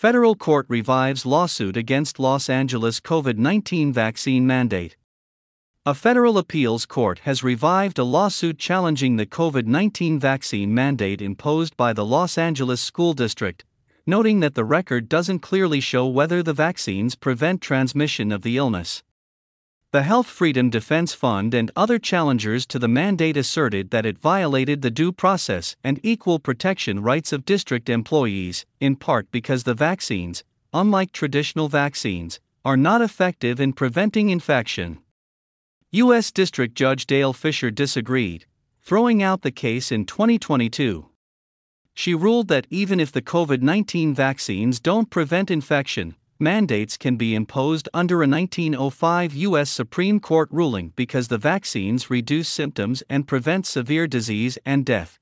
Federal court revives lawsuit against Los Angeles COVID-19 vaccine mandate. A federal appeals court has revived a lawsuit challenging the COVID-19 vaccine mandate imposed by the Los Angeles School District, noting that the record doesn't clearly show whether the vaccines prevent transmission of the illness. The Health Freedom Defense Fund and other challengers to the mandate asserted that it violated the due process and equal protection rights of district employees, in part because the vaccines, unlike traditional vaccines, are not effective in preventing infection. U.S. District Judge Dale Fisher disagreed, throwing out the case in 2022. She ruled that even if the COVID-19 vaccines don't prevent infection, mandates can be imposed under a 1905 U.S. Supreme Court ruling because the vaccines reduce symptoms and prevent severe disease and death.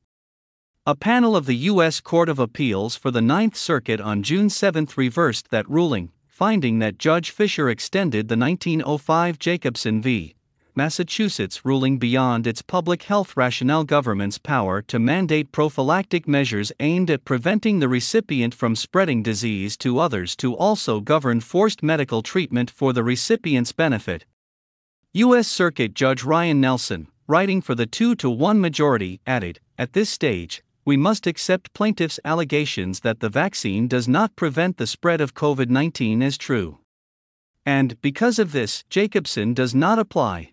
A panel of the U.S. Court of Appeals for the Ninth Circuit on June 7 reversed that ruling, finding that Judge Fisher extended the 1905 Jacobson v. Massachusetts ruling beyond its public health rationale. Government's power to mandate prophylactic measures aimed at preventing the recipient from spreading disease to others to also govern forced medical treatment for the recipient's benefit. U.S. Circuit Judge Ryan Nelson, writing for the 2-1 majority, added, "At this stage, we must accept plaintiffs' allegations that the vaccine does not prevent the spread of COVID-19 as true. And, because of this, Jacobson does not apply."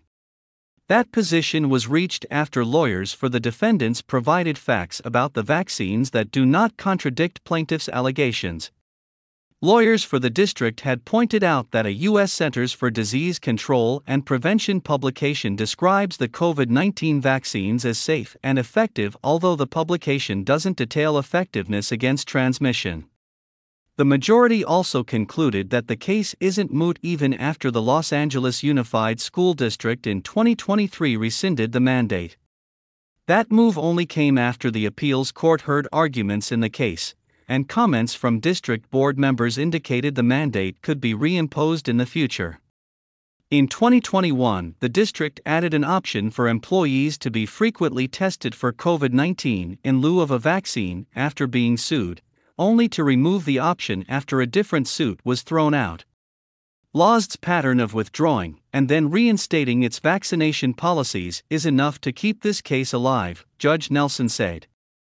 That position was reached after lawyers for the defendants provided facts about the vaccines that do not contradict plaintiffs' allegations. Lawyers for the district had pointed out that a U.S. Centers for Disease Control and Prevention publication describes the COVID-19 vaccines as safe and effective, although the publication doesn't detail effectiveness against transmission. The majority also concluded that the case isn't moot even after the Los Angeles Unified School District in 2023 rescinded the mandate. That move only came after the appeals court heard arguments in the case, and comments from district board members indicated the mandate could be reimposed in the future. In 2021, the district added an option for employees to be frequently tested for COVID-19 in lieu of a vaccine after being sued, only to remove the option after a different suit was thrown out. LASD's pattern of withdrawing and then reinstating its vaccination policies is enough to keep this case alive, Judge Nelson said.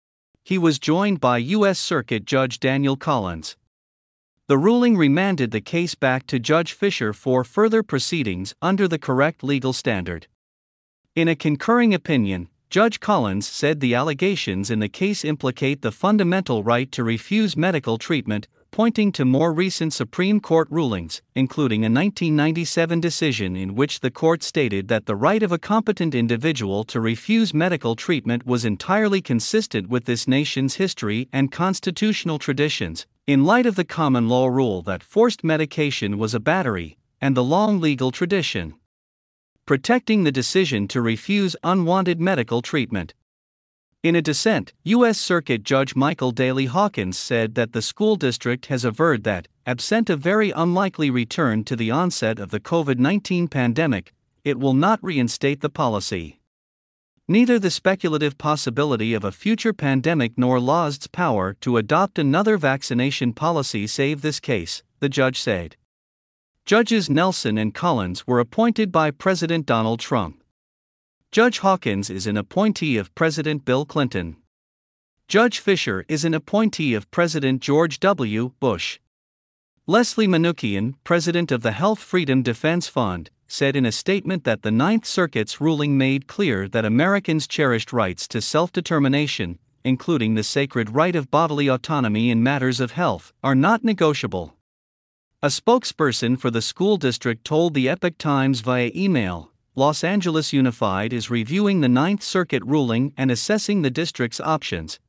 He was joined by U.S. Circuit Judge Daniel Collins. The ruling remanded the case back to Judge Fisher for further proceedings under the correct legal standard. In a concurring opinion, Judge Collins said the allegations in the case implicate the fundamental right to refuse medical treatment, pointing to more recent Supreme Court rulings, including a 1997 decision in which the court stated that the right of a competent individual to refuse medical treatment was entirely consistent with this nation's history and constitutional traditions, in light of the common law rule that forced medication was a battery, and the long legal tradition protecting the decision to refuse unwanted medical treatment. In a dissent, U.S. Circuit Judge Michael Daley Hawkins said that the school district has averred that, absent a very unlikely return to the onset of the COVID-19 pandemic, it will not reinstate the policy. Neither the speculative possibility of a future pandemic nor LASD's power to adopt another vaccination policy save this case, the judge said. Judges Nelson and Collins were appointed by President Donald Trump. Judge Hawkins is an appointee of President Bill Clinton. Judge Fisher is an appointee of President George W. Bush. Leslie Manookian, president of the Health Freedom Defense Fund, said in a statement that the Ninth Circuit's ruling made clear that Americans' cherished rights to self-determination, including the sacred right of bodily autonomy in matters of health, are not negotiable. A spokesperson for the school district told the Epoch Times via email, "Los Angeles Unified is reviewing the Ninth Circuit ruling and assessing the district's options,